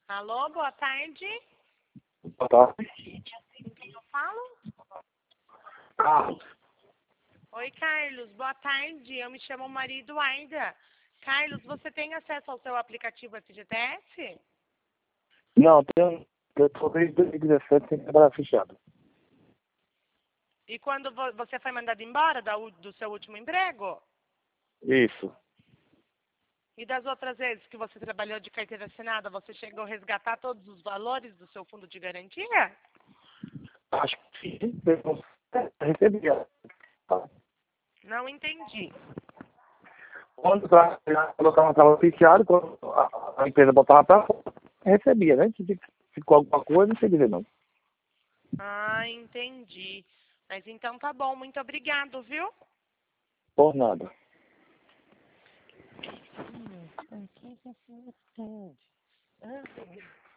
Alô, boa tarde. Boa tarde. Com quem eu falo? Carlos. Oi, Carlos. Boa tarde. Eu me chamo Maria Eduarda. Carlos, você tem acesso ao seu aplicativo FGTS? Não, eu tô desde 2017 sem trabalhar fechado. E quando você foi mandado embora do seu último emprego? Isso. E das outras vezes que você trabalhou de carteira assinada, você chegou a resgatar todos os valores do seu fundo de garantia? Acho que sim, eu recebia. Não entendi. Quando eu colocava trabalho fechado, quando a empresa botava pra fora, recebia, né? Se ficou alguma coisa, não sei dizer não. Ah, entendi. Mas então tá bom. Muito obrigado, viu? Por nada. Ah,